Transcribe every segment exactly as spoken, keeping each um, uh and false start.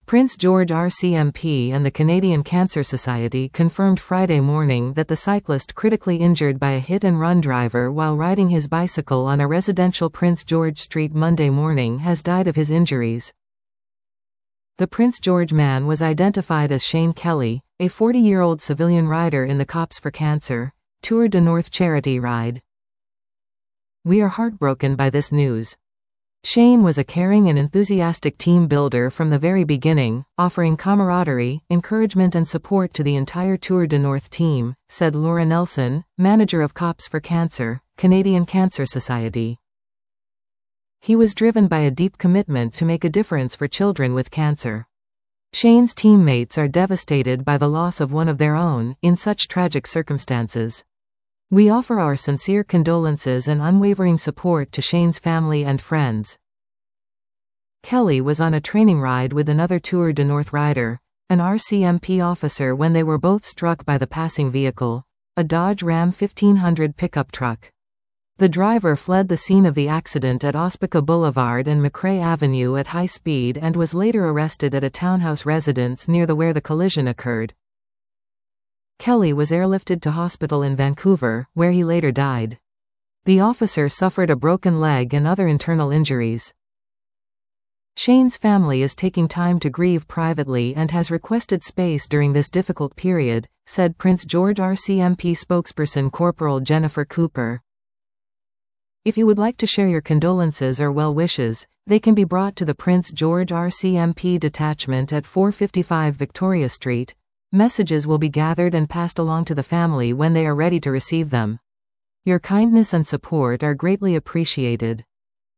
Prince George R C M P and the Canadian Cancer Society confirmed Friday morning that the cyclist critically injured by a hit-and-run driver while riding his bicycle on a residential Prince George Street Monday morning has died of his injuries. The Prince George man was identified as Shane Kelly, a forty-year-old civilian rider in the Cops for Cancer Tour de North charity ride. "We are heartbroken by this news. Shane was a caring and enthusiastic team builder from the very beginning, offering camaraderie, encouragement and support to the entire Tour de North team," said Laura Nelson, manager of Cops for Cancer, Canadian Cancer Society. "He was driven by a deep commitment to make a difference for children with cancer. Shane's teammates are devastated by the loss of one of their own, in such tragic circumstances. We offer our sincere condolences and unwavering support to Shane's family and friends." Kelly was on a training ride with another Tour de North rider, an R C M P officer, when they were both struck by the passing vehicle, a Dodge Ram fifteen hundred pickup truck. The driver fled the scene of the accident at Ospika Boulevard and McRae Avenue at high speed and was later arrested at a townhouse residence near the where the collision occurred. Kelly was airlifted to hospital in Vancouver, where he later died. The officer suffered a broken leg and other internal injuries. Shane's family is taking time to grieve privately and has requested space during this difficult period, said Prince George R C M P spokesperson Corporal Jennifer Cooper. "If you would like to share your condolences or well wishes, they can be brought to the Prince George R C M P detachment at four fifty-five Victoria Street. Messages will be gathered and passed along to the family when they are ready to receive them. Your kindness and support are greatly appreciated."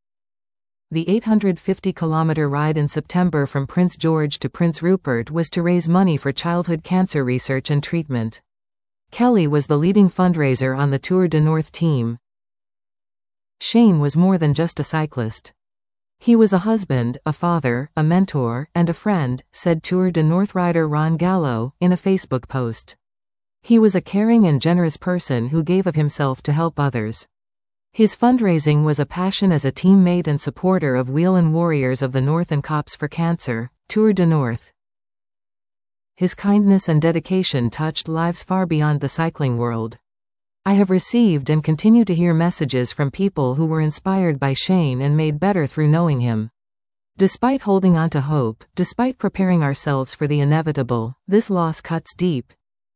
The eight hundred fifty kilometer ride in September from Prince George to Prince Rupert was to raise money for childhood cancer research and treatment. Kelly was the leading fundraiser on the Tour de North team. Shane was more than just a cyclist. "He was a husband, a father, a mentor, and a friend," said Tour de North rider Ron Gallo, in a Facebook post. "He was a caring and generous person who gave of himself to help others. His fundraising was a passion as a teammate and supporter of Wheelin' Warriors of the North and Cops for Cancer, Tour de North. His kindness and dedication touched lives far beyond the cycling world. I have received and continue to hear messages from people who were inspired by Shane and made better through knowing him. Despite holding on to hope, despite preparing ourselves for the inevitable, this loss cuts deep.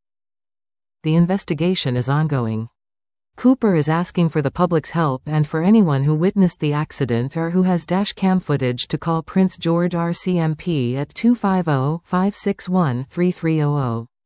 The investigation is ongoing. Cooper is asking for the public's help and for anyone who witnessed the accident or who has dash cam footage to call Prince George R C M P at two five zero, five six one, three three zero zero.